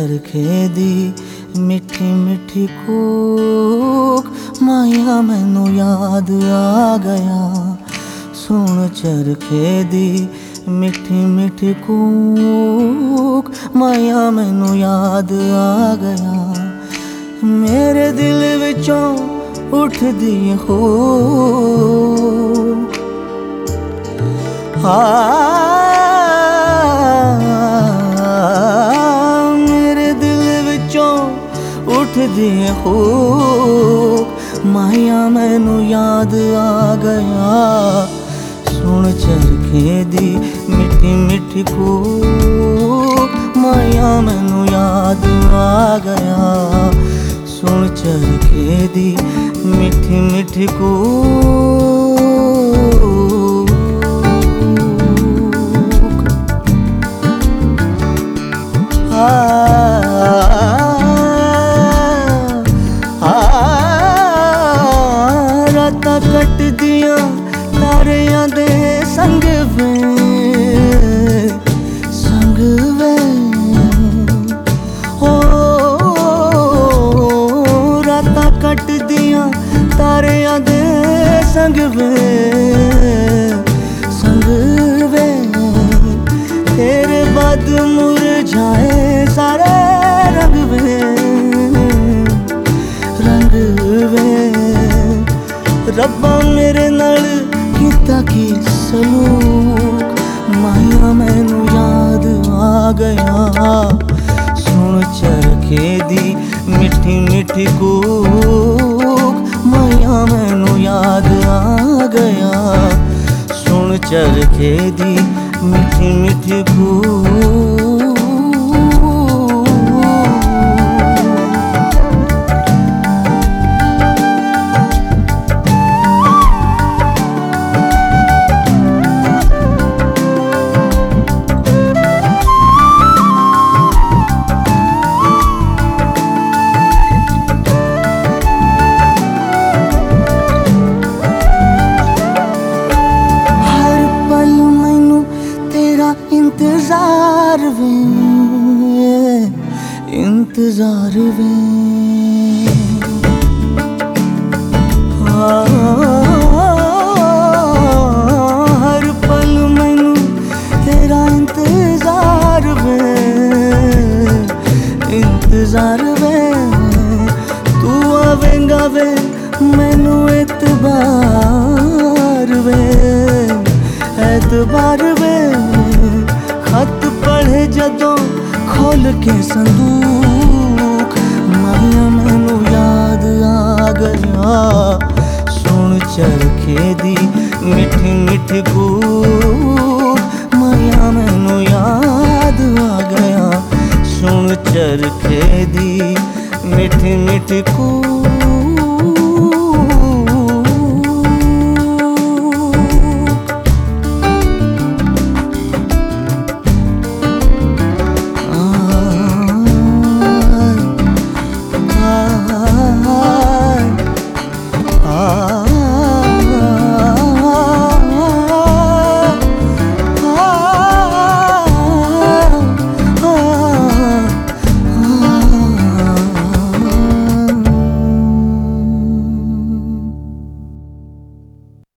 चरखे दी मिठी मिठी कूक, माया मैनू याद आ गया। सुन चरखे दी मिठी मिठी कूक, माया मैनू याद आ गया। मेरे दिल विचों उठदी हो मेरे दिल विचों उठदी हो, माया मैनू याद आ गया। सुन चरखे दी मिठी मिठी कूक, माया मैनू याद आ गया। सुन चरखे दी मिठी मिठी कूक। रातां कटदियां तारियां दे संग वे, संग वे हो। रातां कटदियां तारियां दे संग वे, संग वे। तेरे बाद मुरझाए सारे रंग वे, रंग वे। रब्बा मेरे नाल कीता की सलूक, माया मैनू याद आ गया। सुन चरखे दी मिठी मिठी कूक, माया मैनू याद आ गया। सुन चरखे दी मिठी मिठी कूक। इंतजार वे, इंतजार वे। हर पल मैनू तेरा इंतजार वे, इंतजार वे। तू आवेंगा वे मैनू एतबार वे, एतबार वे। खत पढ़े जदों खोल के संदूक, माया मैनू याद आ गया। सुन चरखे दी मिठी मिठी कूक, माया मैनू याद आ गया। सुन चरखे दी मिठी मिठी कूक।